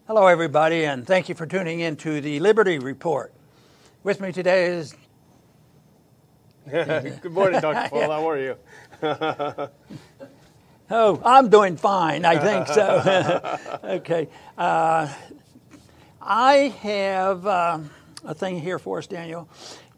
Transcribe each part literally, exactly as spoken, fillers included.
Hello, everybody, and thank you for tuning in to the Liberty Report. With me today is... Good morning, Doctor Paul. How are you? Oh, I'm doing fine, I think so. Okay. Uh, I have uh, a thing here for us, Daniel,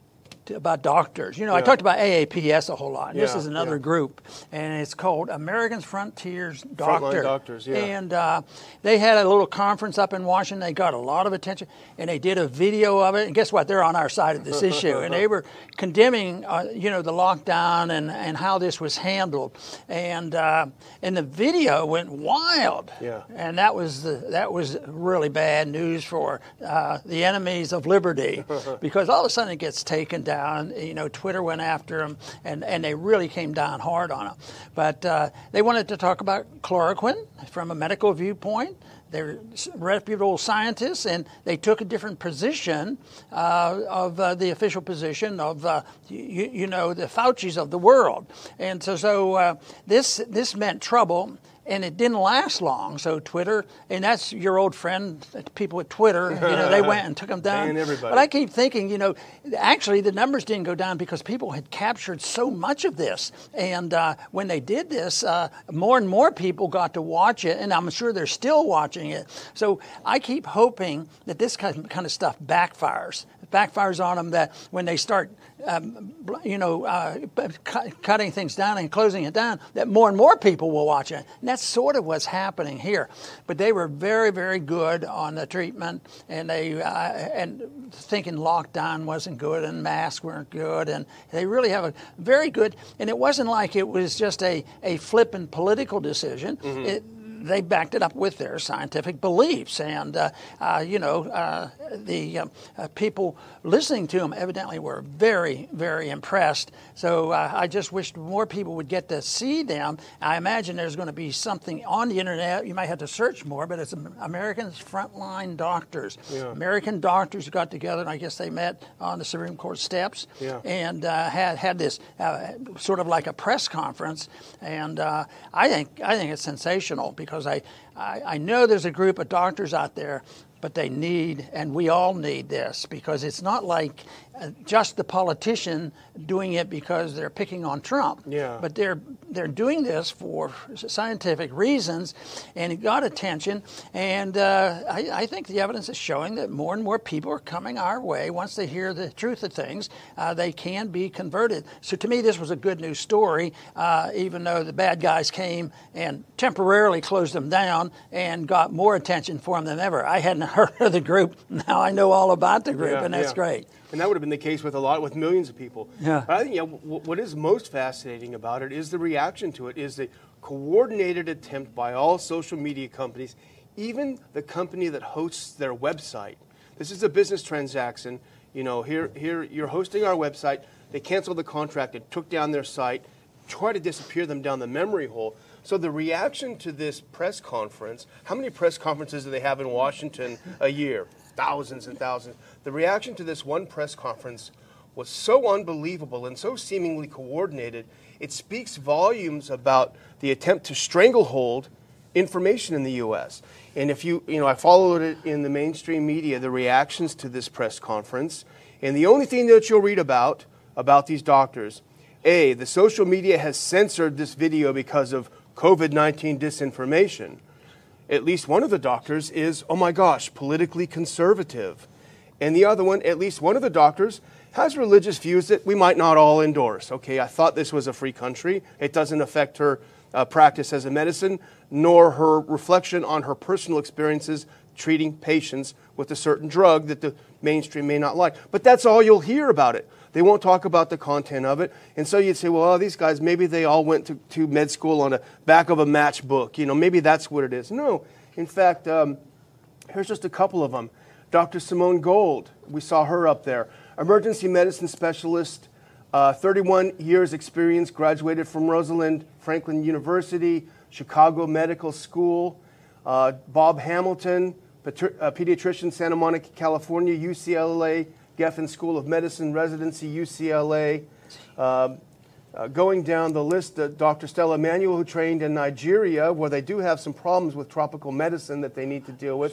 about doctors. You know, yeah. I talked about A A P S a whole lot. Yeah, this is another yeah. group, and it's called American Frontiers Doctor. Frontline Doctors, yeah. And uh, they had a little conference up in Washington. They got a lot of attention, and they did a video of it. And guess what? They're on our side of this issue, and they were condemning, uh, you know, the lockdown and, and how this was handled. And uh, and the video went wild. Yeah. And that was the that was really bad news for uh, the enemies of liberty, because all of a sudden it gets taken down. You know, Twitter went after them, and, and they really came down hard on them. But uh, they wanted to talk about chloroquine from a medical viewpoint. They're reputable scientists, and they took a different position uh, of uh, the official position of, uh, you, you know, the Faucis of the world. And so, so uh, this this meant trouble. And it didn't last long. So Twitter, and that's your old friend, people at Twitter, you know, they went and took them down. But I keep thinking, you know, actually the numbers didn't go down because people had captured so much of this. And uh, when they did this, uh, more and more people got to watch it, and I'm sure they're still watching it. So I keep hoping that this kind of stuff backfires. It backfires on them, that when they start Um, you know, uh, cu- cutting things down and closing it down, that more and more people will watch it. And that's sort of what's happening here. But they were very, very good on the treatment, and they uh, and thinking lockdown wasn't good and masks weren't good, and they really have a very good. And it wasn't like it was just a a flippant political decision. Mm-hmm. It, They backed it up with their scientific beliefs, and uh, uh, you know uh, the uh, uh, people listening to them evidently were very, very impressed. So uh, I just wished more people would get to see them. I imagine there's going to be something on the internet. You might have to search more, but it's American Frontline Doctors. Yeah. American doctors got together, and I guess they met on the Supreme Court steps, yeah. and uh, had had this uh, sort of like a press conference. And uh, I think I think it's sensational, because Because I, I, I know there's a group of doctors out there, but they need, and we all need this, because it's not like uh, just the politician doing it because they're picking on Trump. Yeah. But they're they're doing this for scientific reasons, and it got attention. And uh, I, I think the evidence is showing that more and more people are coming our way. Once they hear the truth of things, uh, they can be converted. So to me, this was a good news story, uh, even though the bad guys came and temporarily closed them down and got more attention for them than ever. I hadn't heard of the group. Now I know all about the group, yeah, and that's yeah. great. And that would have been the case with a lot, with millions of people. Yeah. But I think, yeah, w- what is most fascinating about it is the reaction to it, is the coordinated attempt by all social media companies, even the company that hosts their website. This is a business transaction. You know, here, here you're hosting our website. They canceled the contract and took down their site, try to disappear them down the memory hole. So the reaction to this press conference, how many press conferences do they have in Washington a year? Thousands and thousands. The reaction to this one press conference was so unbelievable and so seemingly coordinated. It speaks volumes about the attempt to stranglehold information in the U S. And if you, you know, I followed it in the mainstream media, the reactions to this press conference, and the only thing that you'll read about, about these doctors, A, the social media has censored this video because of COVID nineteen disinformation. At least one of the doctors is, oh my gosh, politically conservative. And the other one, at least one of the doctors, has religious views that we might not all endorse. Okay, I thought this was a free country. It doesn't affect her uh, practice as a medicine, nor her reflection on her personal experiences treating patients with a certain drug that the mainstream may not like. But that's all you'll hear about it. They won't talk about the content of it. And so you'd say, well, oh, these guys, maybe they all went to, to med school on the back of a matchbook. You know, maybe that's what it is. No. In fact, um, here's just a couple of them. Doctor Simone Gold, we saw her up there. Emergency medicine specialist, uh, thirty-one years experience, graduated from Rosalind Franklin University, Chicago Medical School. Uh, Bob Hamilton, patri- uh, pediatrician, Santa Monica, California, U C L A, Geffen School of Medicine residency, U C L A. Uh, uh, going down the list, uh, Doctor Stella Manuel, who trained in Nigeria, where they do have some problems with tropical medicine that they need to deal with.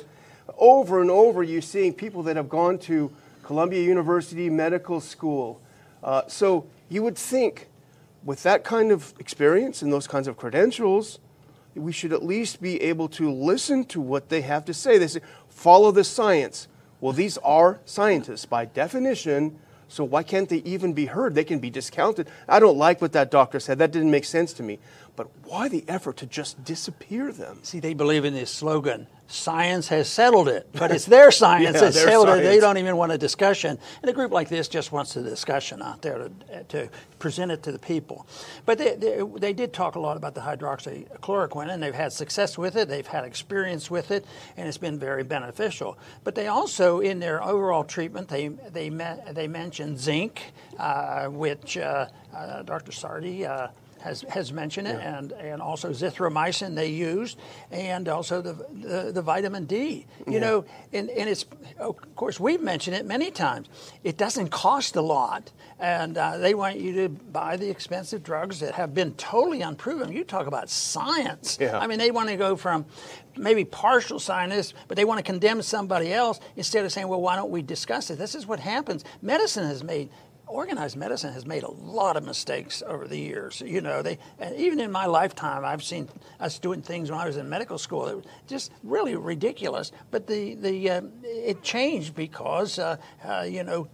Over and over, you're seeing people that have gone to Columbia University Medical School. Uh, so you would think with that kind of experience and those kinds of credentials, we should at least be able to listen to what they have to say. They say, follow the science. Well, these are scientists by definition, so why can't they even be heard? They can be discounted. I don't like what that doctor said. That didn't make sense to me. But why the effort to just disappear them? See, they believe in this slogan, science has settled it, but it's their science yeah, that settled science. it. They don't even want a discussion. And a group like this just wants a discussion out there to, to present it to the people. But they, they, they did talk a lot about the hydroxychloroquine, and they've had success with it. They've had experience with it, and it's been very beneficial. But they also, in their overall treatment, they they they mentioned zinc, uh, which uh, uh, Doctor Sardi uh, Has, has mentioned it, yeah. and, and also zithromycin they used, and also the the, the vitamin D. You yeah. know, and, and it's, of course, we've mentioned it many times. It doesn't cost a lot, and uh, they want you to buy the expensive drugs that have been totally unproven. You talk about science. Yeah. I mean, they want to go from maybe partial scientists, but they want to condemn somebody else instead of saying, well, why don't we discuss it? This is what happens. Medicine has made Organized medicine has made a lot of mistakes over the years. You know, they and even in my lifetime, I've seen us doing things when I was in medical school that were just really ridiculous. But the the uh, it changed because uh, uh, you know,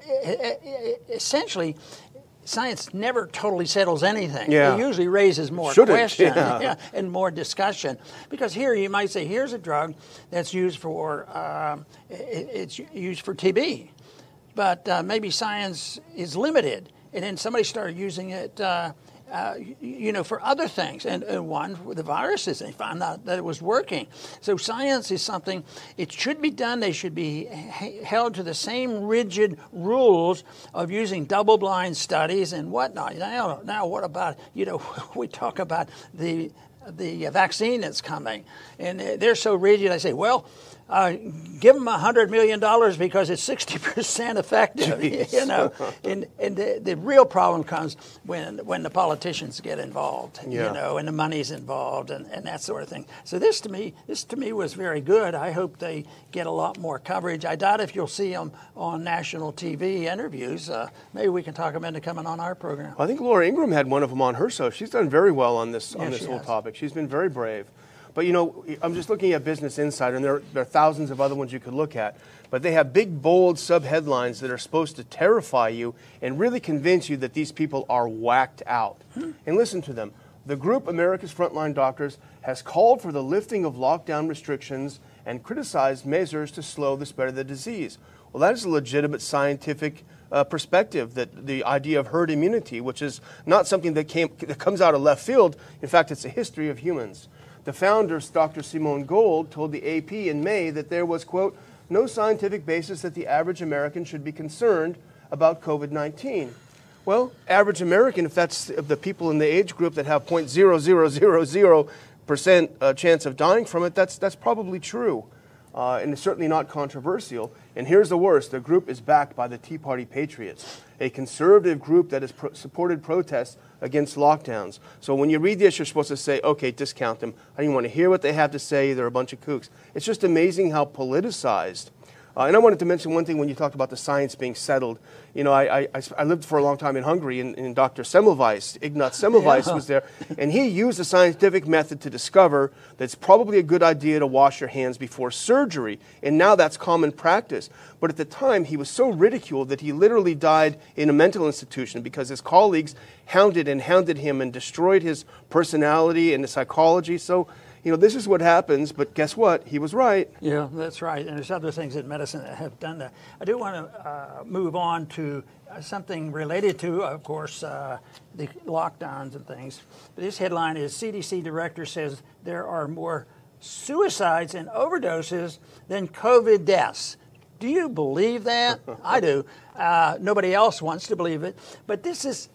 essentially, science never totally settles anything. Yeah. It usually raises more Shouldn't. questions Yeah. yeah, and more discussion. Because here you might say, here's a drug that's used for uh, it, it's used for T B. But uh, maybe science is limited, and then somebody started using it, uh, uh, you know, for other things. And, and one with the viruses, and they found out that it was working. So science is something, it should be done. They should be h- held to the same rigid rules of using double-blind studies and whatnot. Now, now what about, you know, we talk about the the vaccine that's coming, and they're so rigid. I say, well, Uh, give them one hundred million dollars because it's sixty percent effective, Jeez. you know. And, and the, the real problem comes when when the politicians get involved, yeah. you know, and the money's involved and, and that sort of thing. So this to me, this to me was very good. I hope they get a lot more coverage. I doubt if you'll see them on national T V interviews. Uh, maybe we can talk them into coming on our program. I think Laura Ingraham had one of them on her show. She's done very well on this Yeah, on this she whole has. topic. She's been very brave. But, you know, I'm just looking at Business Insider, and there, there are thousands of other ones you could look at. But they have big, bold sub-headlines that are supposed to terrify you and really convince you that these people are whacked out. Hmm. And listen to them. The group, America's Frontline Doctors, has called for the lifting of lockdown restrictions and criticized measures to slow the spread of the disease. Well, that is a legitimate scientific uh, perspective, that the idea of herd immunity, which is not something that, came, that comes out of left field. In fact, it's a history of humans. The founders, Doctor Simone Gold, told the A P in May that there was, quote, no scientific basis that the average American should be concerned about COVID nineteen. Well, average American, if that's the people in the age group that have zero point zero zero zero zero percent uh, chance of dying from it, that's, that's probably true. Uh, and it's certainly not controversial. And here's the worst. The group is backed by the Tea Party Patriots, a conservative group that has pro- supported protests against lockdowns. So when you read this, you're supposed to say, okay, discount them. I don't even want to hear what they have to say. They're a bunch of kooks. It's just amazing how politicized. Uh, and I wanted to mention one thing when you talked about the science being settled. You know, I, I, I lived for a long time in Hungary, and, and Doctor Semmelweis, Ignaz Semmelweis, Yeah. was there, and he used a scientific method to discover that it's probably a good idea to wash your hands before surgery, and now that's common practice. But at the time, he was so ridiculed that he literally died in a mental institution because his colleagues hounded and hounded him and destroyed his personality and his psychology. So, you know, this is what happens, but guess what? He was right. Yeah, that's right. And there's other things in medicine that have done that. I do want to uh, move on to uh, something related to, of course, uh, the lockdowns and things. But this headline is C D C director says there are more suicides and overdoses than COVID deaths. Do you believe that? I do. Uh, nobody else wants to believe it. But this is,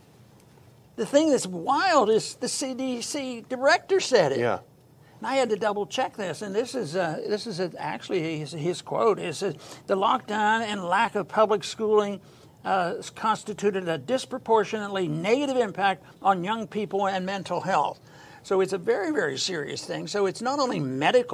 the thing that's wild is the C D C director said it. Yeah. And I had to double check this, and this is uh, this is actually his, his quote. It says, the lockdown and lack of public schooling uh, constituted a disproportionately negative impact on young people and mental health. So it's a very, very serious thing. So it's not only medical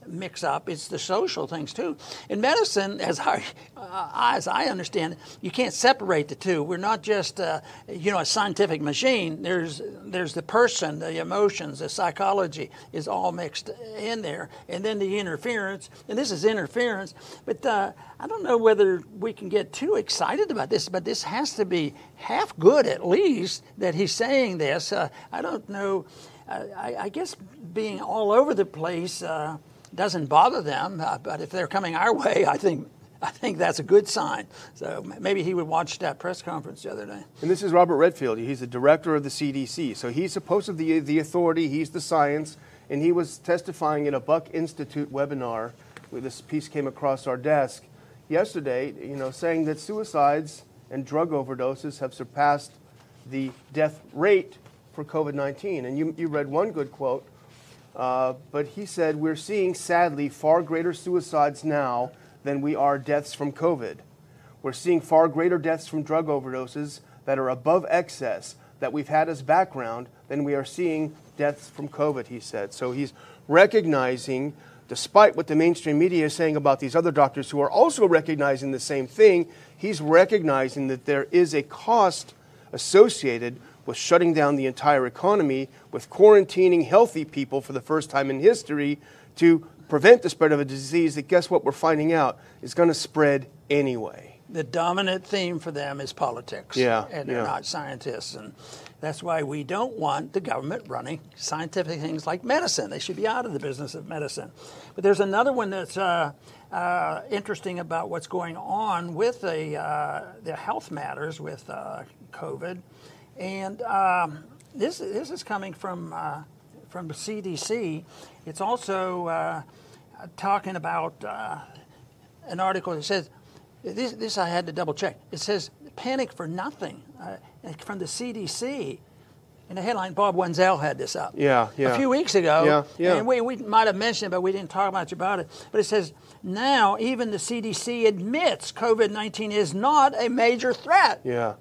mix up. It's the social things too. In medicine, as I, uh, as I understand it, you can't separate the two. We're not just uh, you know a scientific machine. There's there's the person, the emotions, the psychology is all mixed in there, and then the interference. And this is interference, but uh, I don't know whether we can get too excited about this. But this has to be half good at least that he's saying this. Uh, I don't know. Uh, I, I guess being all over the place uh, doesn't bother them, uh, but if they're coming our way, I think I think that's a good sign. So maybe he would watch that press conference the other day. And this is Robert Redfield. He's the director of the C D C. So he's supposed to be the, the authority. He's the science. And he was testifying in a Buck Institute webinar. Where this piece came across our desk yesterday, you know, saying that suicides and drug overdoses have surpassed the death rate for COVID nineteen. And you, you read one good quote, uh, but he said, we're seeing, sadly, far greater suicides now than we are deaths from COVID. We're seeing far greater deaths from drug overdoses that are above excess that we've had as background than we are seeing deaths from COVID, he said. So he's recognizing, despite what the mainstream media is saying about these other doctors who are also recognizing the same thing, he's recognizing that there is a cost associated with shutting down the entire economy, with quarantining healthy people for the first time in history to prevent the spread of a disease that, guess what, we're finding out is going to spread anyway. The dominant theme for them is politics, yeah, and they're yeah. not scientists. And that's why we don't want the government running scientific things like medicine. They should be out of the business of medicine. But there's another one that's uh, uh, interesting about what's going on with the, uh, the health matters with uh, COVID. And um, this this is coming from uh, from the C D C. It's also uh, talking about uh, an article that says this. This I had to double check. It says panic for nothing uh, from the C D C. In the headline, Bob Wenzel had this up yeah, yeah. a few weeks ago. Yeah, yeah. And we, we might have mentioned it, but we didn't talk much about it. But it says, now even the C D C admits COVID nineteen is not a major threat. Yeah.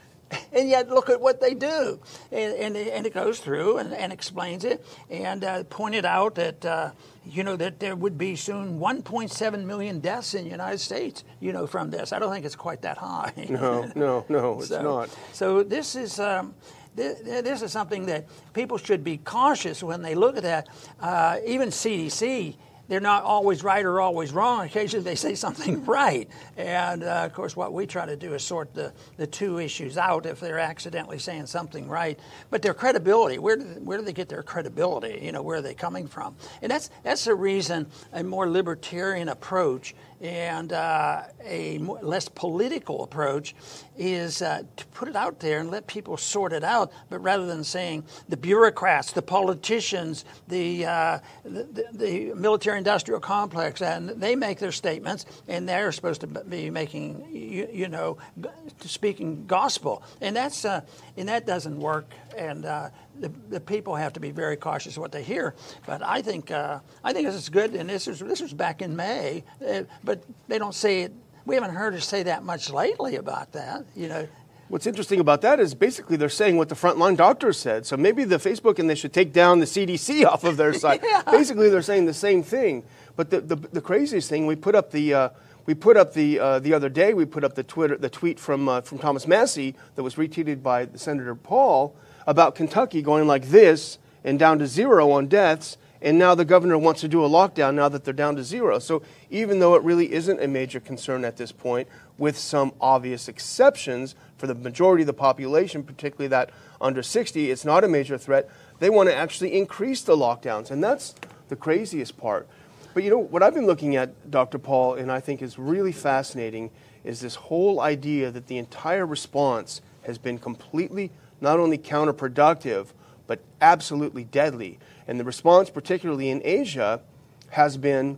And yet, look at what they do. And, and, and it goes through and, and explains it and uh, pointed out that, uh, you know, that there would be soon one point seven million deaths in the United States, you know, from this. I don't think it's quite that high. No, no, no, it's so, not. So this is... Um, This is something that people should be cautious when they look at that. Uh, even C D C, they're not always right or always wrong. Occasionally they say something right. And, uh, of course, what we try to do is sort the, the two issues out if they're accidentally saying something right. But their credibility, where do, where do they get their credibility? You know, where are they coming from? And that's, that's the reason a more libertarian approach and uh, a more, less political approach is uh, to put it out there and let people sort it out, but rather than saying the bureaucrats, the politicians, the, uh, the, the military-industrial complex, and they make their statements, and they're supposed to be making, you, you know, speaking gospel, and that's uh, and that doesn't work, and uh, the, the people have to be very cautious of what they hear. But I think uh, I think this is good, and this was this was back in May, uh, but they don't say it. We haven't heard her say that much lately about that, you know. What's interesting about that is basically they're saying what the frontline doctors said. So maybe the Facebook and they should take down the C D C off of their site. Yeah. Basically, they're saying the same thing. But the the, the craziest thing, we put up the uh, we put up the uh, the other day. We put up the Twitter the tweet from uh, from Thomas Massie that was retweeted by Senator Paul about Kentucky going like this and down to zero on deaths. And now the governor wants to do a lockdown now that they're down to zero. So even though it really isn't a major concern at this point, with some obvious exceptions for the majority of the population, particularly that under sixty, it's not a major threat. They want to actually increase the lockdowns, and that's the craziest part. But you know, what I've been looking at, Doctor Paul, and I think is really fascinating, is this whole idea that the entire response has been completely not only counterproductive, but absolutely deadly. And the response, particularly in Asia, has been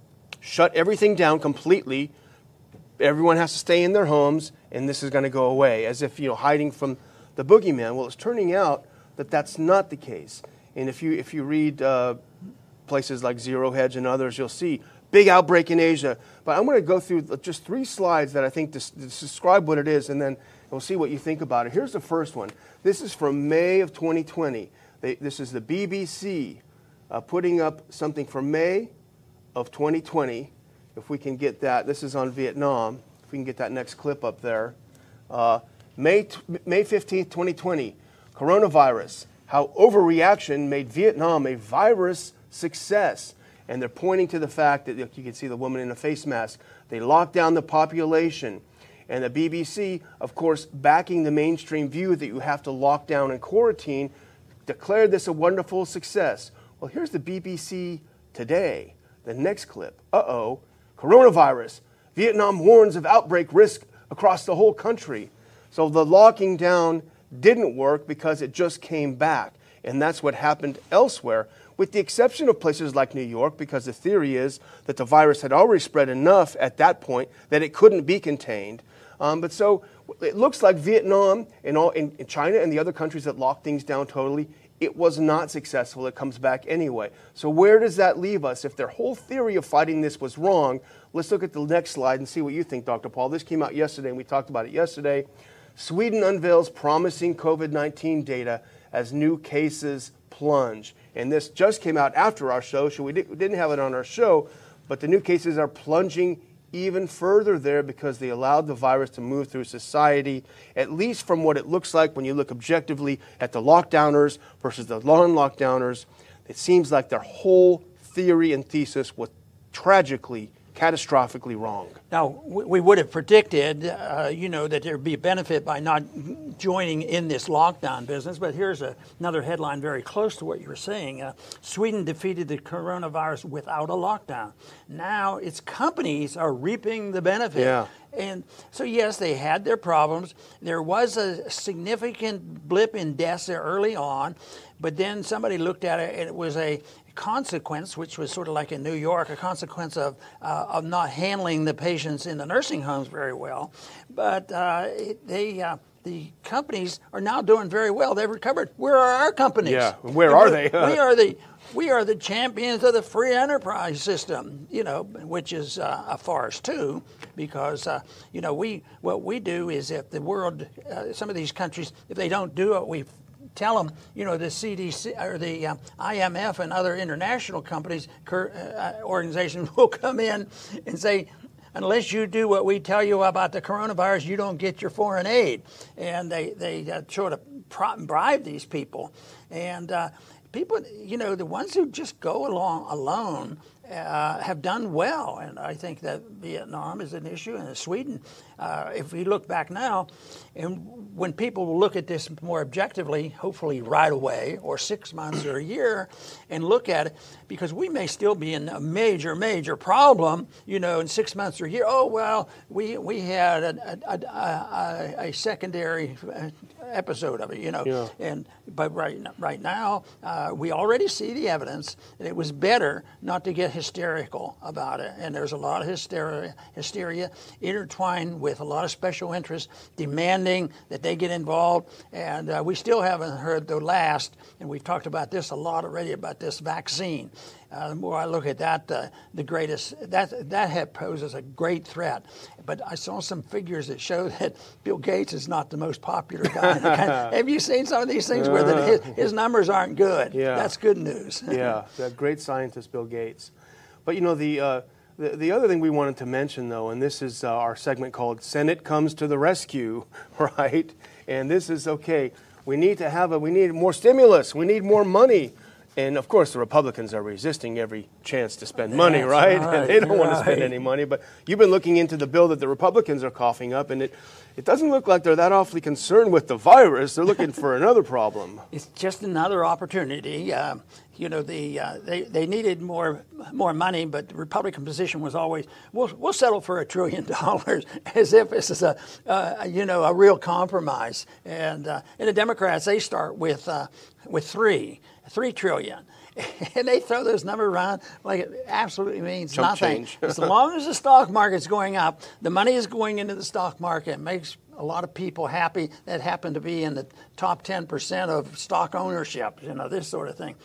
shut everything down completely. Everyone has to stay in their homes, and this is going to go away, as if, you know, hiding from the boogeyman. Well, it's turning out that that's not the case. And if you if you read uh, places like Zero Hedge and others, you'll see big outbreak in Asia. But I'm going to go through just three slides that I think des- describe what it is, and then we'll see what you think about it. Here's the first one. This is from May of twenty twenty. They, this is the B B C uh, putting up something from May of twenty twenty, if we can get that, this is on Vietnam, if we can get that next clip up there. Uh, May, May fifteenth, twenty twenty, coronavirus, how overreaction made Vietnam a virus success. And they're pointing to the fact that, you can see the woman in a face mask, they locked down the population. And the B B C, of course, backing the mainstream view that you have to lock down and quarantine, declared this a wonderful success. Well, here's the B B C today. The next clip. Uh-oh, coronavirus. Vietnam warns of outbreak risk across the whole country. So the locking down didn't work because it just came back. And that's what happened elsewhere, with the exception of places like New York, because the theory is that the virus had already spread enough at that point that it couldn't be contained. Um, but so it looks like Vietnam and all in, in China and the other countries that locked things down totally, it was not successful. It comes back anyway. So where does that leave us? If their whole theory of fighting this was wrong, let's look at the next slide and see what you think, Doctor Paul. This came out yesterday, and we talked about it yesterday. Sweden unveils promising COVID nineteen data as new cases plunge. And this just came out after our show, so we didn't have it on our show, but the new cases are plunging even further there because they allowed the virus to move through society, at least from what it looks like when you look objectively at the lockdowners versus the non-lockdowners. It seems like their whole theory and thesis was tragically, catastrophically wrong. Now, we would have predicted, uh, you know, that there would be a benefit by not joining in this lockdown business, but here's a, another headline very close to what you were saying. Uh, Sweden defeated the coronavirus without a lockdown. Now its companies are reaping the benefit. Yeah. And so, yes, they had their problems. There was a significant blip in deaths there early on, but then somebody looked at it and it was a consequence, which was sort of like in New York, a consequence of uh, of not handling the patients in the nursing homes very well. But uh, it, they uh, the companies are now doing very well. They've recovered. Where are our companies? Yeah, where are they? we are the we are the champions of the free enterprise system. You know, which is uh, a farce too, because uh, you know we what we do is if the world, uh, some of these countries, if they don't do it, we tell them, you know, the C D C or the uh, I M F and other international companies, uh, organizations will come in and say, unless you do what we tell you about the coronavirus, you don't get your foreign aid. And they, they uh, sort of bribe these people. And uh, people, you know, the ones who just go along alone Uh, have done well, and I think that Vietnam is an issue, and Sweden. Uh, if we look back now, and when people will look at this more objectively, hopefully right away, or six months or a year, and look at it, because we may still be in a major, major problem, you know, in six months or a year. Oh well, we we had a a, a, a secondary episode of it, you know, yeah. and but right right now uh, we already see the evidence that it was better not to get hysterical about it, and there's a lot of hysteria, hysteria intertwined with a lot of special interests demanding that they get involved, and uh, we still haven't heard the last, and we've talked about this a lot already, about this vaccine. Uh, the more I look at that, uh, the greatest, that that poses a great threat. But I saw some figures that show that Bill Gates is not the most popular guy in the country. Have you seen some of these things where the, his, his numbers aren't good? Yeah. That's good news. Yeah, that great scientist, Bill Gates. But, you know, the, uh, the the other thing we wanted to mention, though, and this is uh, our segment called Senate Comes to the Rescue, right? And this is, okay, we need to have a, we need more stimulus, we need more money. And, of course, the Republicans are resisting every chance to spend money, That's right? right. And they don't You're want to spend right. any money. But you've been looking into the bill that the Republicans are coughing up, and it, it doesn't look like they're that awfully concerned with the virus. They're looking for another problem. It's just another opportunity. Uh, you know, the uh, they they needed more more money, but the Republican position was always, we'll we'll settle for a trillion dollars, as if this is a uh, you know a real compromise. And uh, and the Democrats, they start with uh, with three three trillion. And they throw those numbers around like it absolutely means Chump nothing. change. As long as the stock market's going up, the money is going into the stock market. It makes a lot of people happy that happen to be in the top ten percent of stock ownership, you know, this sort of thing.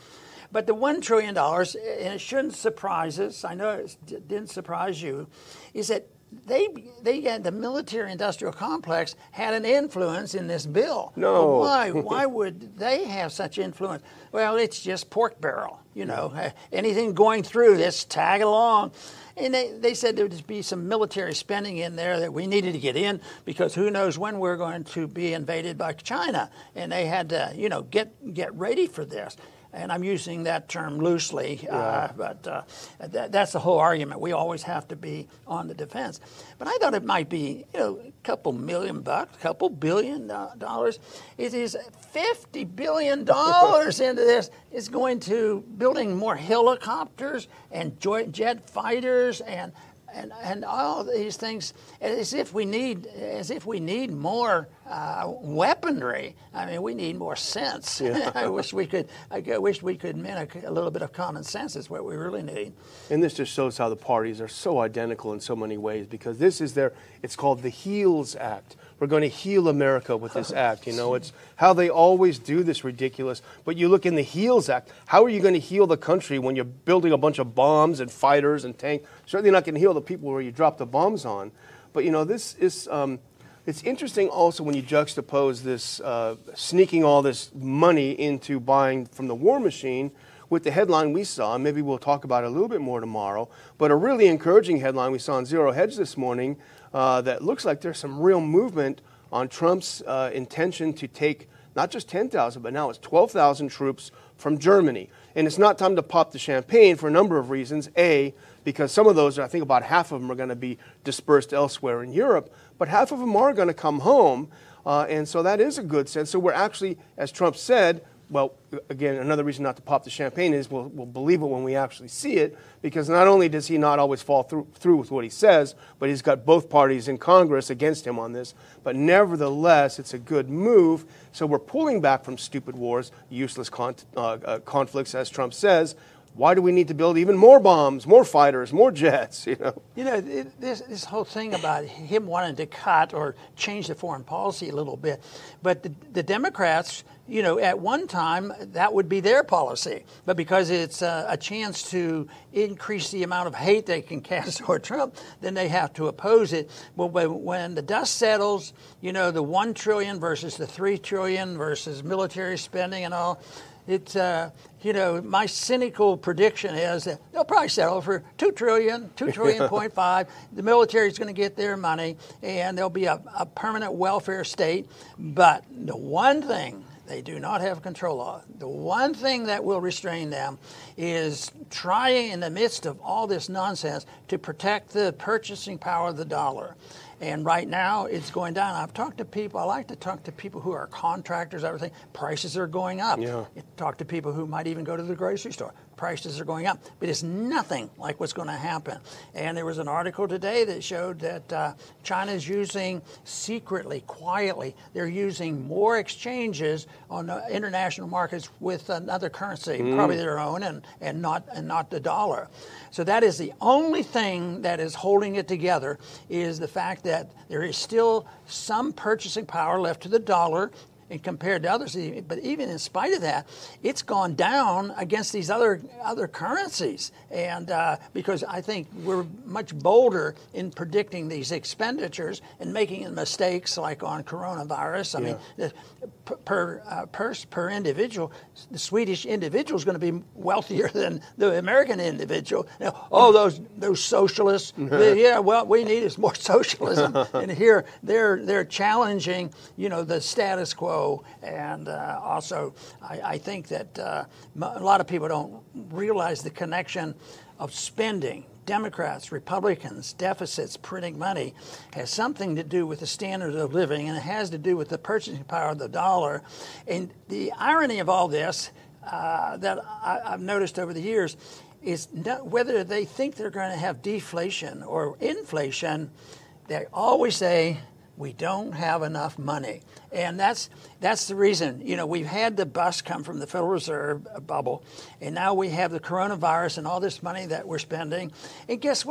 But the one trillion dollars, and it shouldn't surprise us, I know it didn't surprise you, is that they they had the military-industrial complex had an influence in this bill. No. Well, why? Why would they have such influence? Well, it's just pork barrel, you know. Yeah. Anything going through this, tag along. And they, they said there would be some military spending in there that we needed to get in because who knows when we're going to be invaded by China. And they had to, you know, get get ready for this. And I'm using that term loosely, yeah. uh, but uh, that, that's the whole argument. We always have to be on the defense. But I thought it might be, you know, a couple million bucks, a couple billion dollars. It is fifty billion dollars into this. It's going to building more helicopters and jet fighters and and and all these things, as if we need as if we need more uh, weaponry. I mean, we need more sense. Yeah. I wish we could. I wish we could mimic a little bit of common sense. Is what we really need. And this just shows how the parties are so identical in so many ways, because this is their. It's called the HEALS Act. We're going to heal America with this act. You know, it's how they always do this ridiculous. But you look in the HEALS Act. How are you going to heal the country when you're building a bunch of bombs and fighters and tanks? Certainly not going to heal the people where you drop the bombs on. But you know, this is. Um, It's interesting also when you juxtapose this uh, sneaking all this money into buying from the war machine with the headline we saw, and maybe we'll talk about it a little bit more tomorrow, but a really encouraging headline we saw on Zero Hedge this morning uh, that looks like there's some real movement on Trump's uh, intention to take not just ten thousand, but now it's twelve thousand troops from Germany. And it's not time to pop the champagne for a number of reasons. A, because some of those, I think about half of them are going to be dispersed elsewhere in Europe, but half of them are going to come home. Uh, and so that is a good sense. So we're actually, as Trump said, well, again, another reason not to pop the champagne is we'll, we'll believe it when we actually see it, because not only does he not always fall through, through with what he says, but he's got both parties in Congress against him on this. But nevertheless, it's a good move. So we're pulling back from stupid wars, useless con- uh, uh, conflicts, as Trump says. Why do we need to build even more bombs, more fighters, more jets? You know, you know it, this this whole thing about him wanting to cut or change the foreign policy a little bit, but the, the Democrats, you know, at one time that would be their policy, but because it's a, a chance to increase the amount of hate they can cast toward Trump, then they have to oppose it. Well, when the dust settles, you know, the one trillion versus the three trillion versus military spending and all. It's, uh, you know, my cynical prediction is that they'll probably settle for two trillion, two trillion point five. The military is going to get their money, and there'll be a, a permanent welfare state. But the one thing they do not have control of, the one thing that will restrain them is trying in the midst of all this nonsense to protect the purchasing power of the dollar. And right now, it's going down. I've talked to people. I like to talk to people who are contractors, everything. Prices are going up. Yeah. You talk to people who might even go to the grocery store. Prices are going up. But it's nothing like what's going to happen. And there was an article today that showed that uh, China's using secretly, quietly, they're using more exchanges on uh, international markets with another currency, mm. probably their own, and, and not and not the dollar. So that is the only thing that is holding it together, is the fact that there is still some purchasing power left to the dollar and compared to others. But even in spite of that, it's gone down against these other other currencies. And uh, because I think we're much bolder in predicting these expenditures and making mistakes like on coronavirus. I yeah. mean, the, per, uh, per per individual, the Swedish individual is going to be wealthier than the American individual. Now, oh, those those socialists, they, yeah, well, we need is more socialism. And here they're they're challenging, you know, the status quo. And uh, also, I, I think that uh, a lot of people don't realize the connection of spending. Democrats, Republicans, deficits, printing money has something to do with the standard of living, and it has to do with the purchasing power of the dollar. And the irony of all this uh, that I, I've noticed over the years is not whether they think they're going to have deflation or inflation. They always say, we don't have enough money. And that's that's the reason. You know, we've had the bust come from the Federal Reserve bubble, and now we have the coronavirus and all this money that we're spending. And guess what?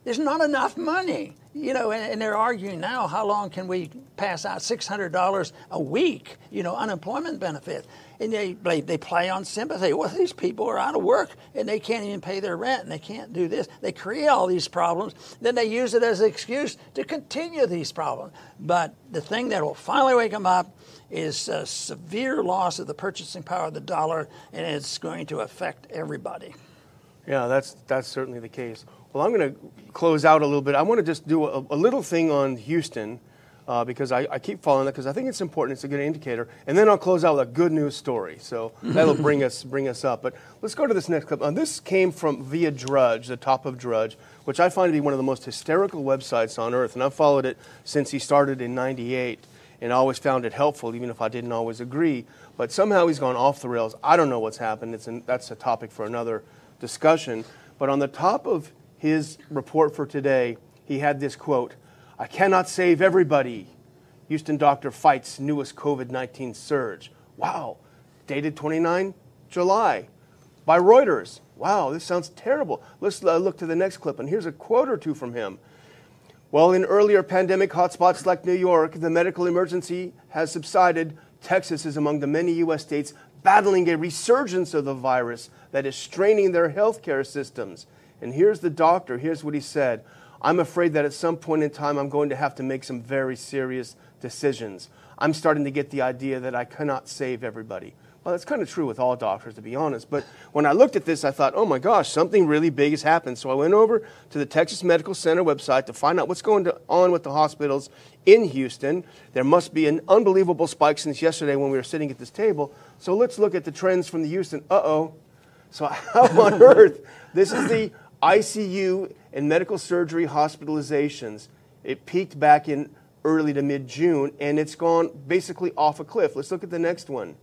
there's not enough money. You know, and, and they're arguing now, how long can we pass out six hundred dollars a week, you know, unemployment benefit? And they, they they play on sympathy. Well, these people are out of work and they can't even pay their rent and they can't do this. They create all these problems. Then they use it as an excuse to continue these problems. But the thing that will finally wake them up is a severe loss of the purchasing power of the dollar, and it's going to affect everybody. Yeah, that's that's certainly the case. Well, I'm going to close out a little bit. I want to just do a, a little thing on Houston. Uh, because I, I keep following that because I think it's important. It's a good indicator. And then I'll close out with a good news story. So that'll bring us bring us up. But let's go to this next clip. Uh, this came from via Drudge, the top of Drudge, which I find to be one of the most hysterical websites on earth. And I've followed it since he started in ninety-eight. And I always found it helpful, even if I didn't always agree. But somehow he's gone off the rails. I don't know what's happened. It's an, that's a topic for another discussion. But on the top of his report for today, he had this quote, "I cannot save everybody. Houston doctor fights newest COVID nineteen surge." Wow. Dated twenty-ninth of July by Reuters. Wow, this sounds terrible. Let's uh, look to the next clip, and here's a quote or two from him. "Well, in earlier pandemic hotspots like New York, the medical emergency has subsided. Texas is among the many U S states battling a resurgence of the virus that is straining their healthcare systems." And here's the doctor. Here's what he said. "I'm afraid that at some point in time, I'm going to have to make some very serious decisions. I'm starting to get the idea that I cannot save everybody." Well, that's kind of true with all doctors, to be honest. But when I looked at this, I thought, oh my gosh, something really big has happened. So I went over to the Texas Medical Center website to find out what's going on with the hospitals in Houston. There must be an unbelievable spike since yesterday when we were sitting at this table. So let's look at the trends from the Houston. Uh-oh. So how on earth? This is the I C U and medical surgery hospitalizations. It peaked back in early to mid-June, and it's gone basically off a cliff. Let's look at the next one.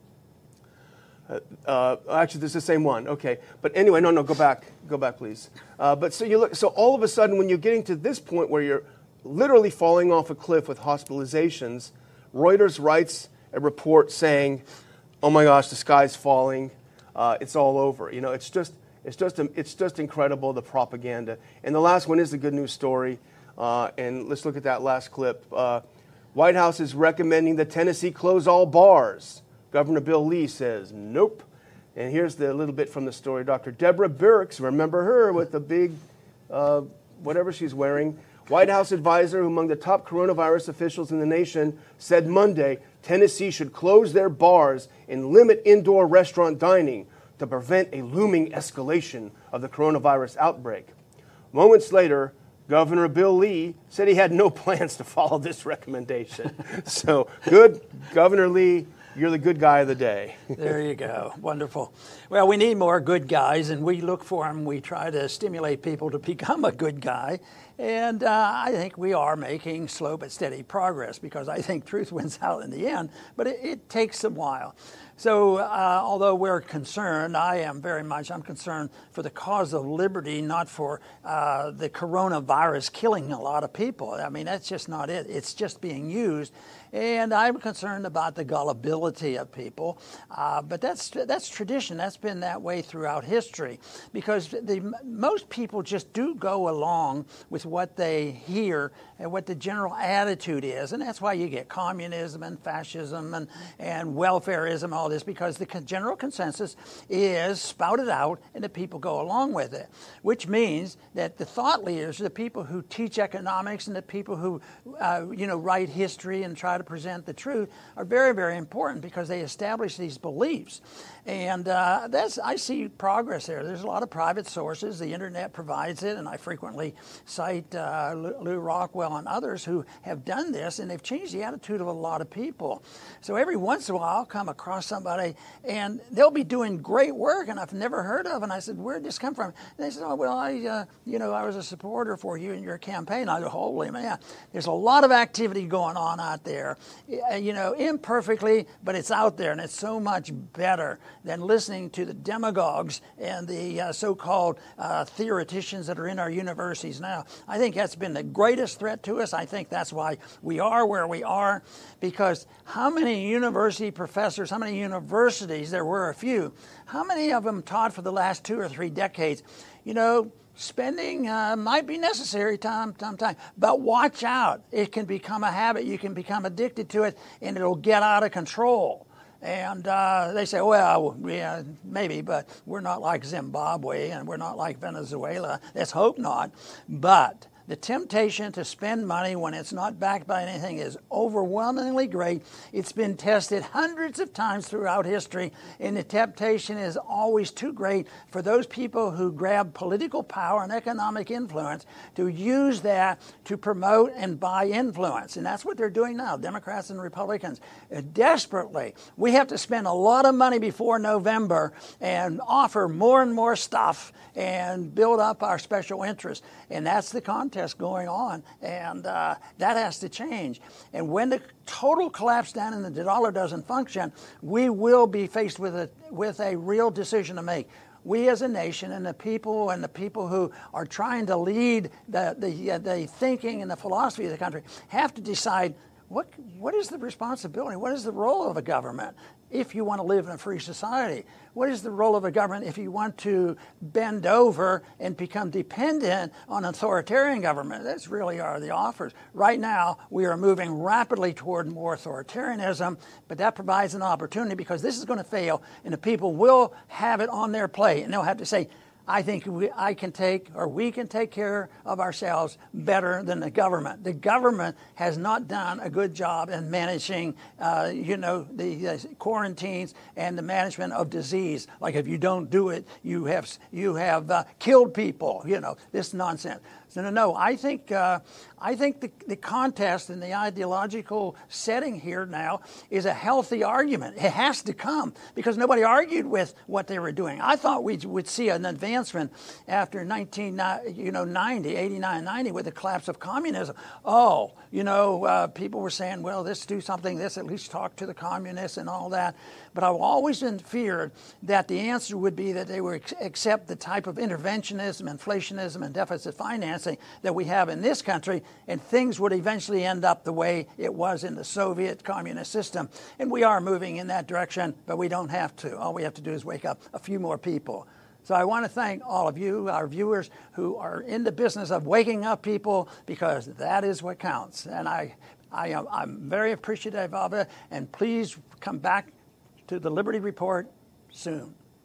Uh, uh, actually, this is the same one. Okay, but anyway, no, no, go back, go back, please. Uh, but so you look. So all of a sudden, when you're getting to this point where you're literally falling off a cliff with hospitalizations, Reuters writes a report saying, "Oh my gosh, the sky's falling. Uh, it's all over." You know, it's just, it's just, it's just incredible, the propaganda. And the last one is the good news story. Uh, and let's look at that last clip. Uh, White House is recommending that Tennessee close all bars. Governor Bill Lee says nope. And here's the little bit from the story. Doctor Deborah Birx, remember her with the big, uh, whatever she's wearing. White House advisor, among the top coronavirus officials in the nation, said Monday Tennessee should close their bars and limit indoor restaurant dining to prevent a looming escalation of the coronavirus outbreak. Moments later, Governor Bill Lee said he had no plans to follow this recommendation. So good, Governor Lee. You're the good guy of the day. There you go. Wonderful. Well, we need more good guys, and we look for them. We try to stimulate people to become a good guy. And uh, I think we are making slow but steady progress, because I think truth wins out in the end, but it, it takes a while. So uh, although we're concerned, I am very much, I'm concerned for the cause of liberty, not for uh, the coronavirus killing a lot of people. I mean, that's just not it. It's just being used. And I'm concerned about the gullibility of people. Uh, but that's that's tradition. That's been that way throughout history, because the, most people just do go along with what they hear and what the general attitude is. And that's why you get communism and fascism and, and welfareism, all this, because the general consensus is spouted out and the people go along with it, which means that the thought leaders, the people who teach economics and the people who uh, you know, write history and try to present the truth, are very, very important, because they establish these beliefs. And uh, that's, I see progress there. There's a lot of private sources. The internet provides it, and I frequently cite uh, Lou Rockwell and others who have done this, and they've changed the attitude of a lot of people. So every once in a while, I'll come across somebody, and they'll be doing great work, and I've never heard of. And I said, "Where'd this come from?" And they said, "Oh, well, I, uh, you know, I was a supporter for you in your campaign." I go, "Holy man, there's a lot of activity going on out there, you know, imperfectly, but it's out there, and it's so much better than listening to the demagogues and the uh, so-called uh, theoreticians that are in our universities now." I think that's been the greatest threat to us. I think that's why we are where we are, because how many university professors, how many universities, there were a few, how many of them taught for the last two or three decades, you know, spending uh, might be necessary time, time, time. But watch out. It can become a habit. You can become addicted to it, and it'll get out of control. And uh, they say, well, yeah, maybe, but we're not like Zimbabwe, and we're not like Venezuela. Let's hope not. But the temptation to spend money when it's not backed by anything is overwhelmingly great. It's been tested hundreds of times throughout history, and the temptation is always too great for those people who grab political power and economic influence to use that to promote and buy influence. And that's what they're doing now, Democrats and Republicans. Uh, desperately. We have to spend a lot of money before November and offer more and more stuff and build up our special interest. And that's the contest going on, and uh, that has to change. And when the total collapse down and the dollar doesn't function, we will be faced with a with a real decision to make. We as a nation and the people and the people who are trying to lead the the, uh, the thinking and the philosophy of the country have to decide what what is the responsibility, what is the role of a government if you want to live in a free society? What is the role of a government if you want to bend over and become dependent on authoritarian government? That's really are the offers. Right now, we are moving rapidly toward more authoritarianism, but that provides an opportunity because this is going to fail, and the people will have it on their plate, and they'll have to say, I think we, I can take, or we can take care of ourselves better than the government. The government has not done a good job in managing, uh, you know, the uh, quarantines and the management of disease. Like if you don't do it, you have you have uh, killed people. You know, this nonsense. So no, no. I think uh, I think the, the contest and the ideological setting here now is a healthy argument. It has to come because nobody argued with what they were doing. I thought we would see an advancement after nineteen, you know, ninety, eighty-nine, ninety with the collapse of communism. Oh, you know, uh, people were saying, well, let's do something. Let's at least talk to the communists and all that. But I've always been feared that the answer would be that they would accept the type of interventionism, inflationism, and deficit financing that we have in this country, and things would eventually end up the way it was in the Soviet communist system. And we are moving in that direction, but we don't have to. All we have to do is wake up a few more people. So I want to thank all of you, our viewers, who are in the business of waking up people, because that is what counts. And I, I am, I'm very appreciative of it, and please come back to the Liberty Report soon.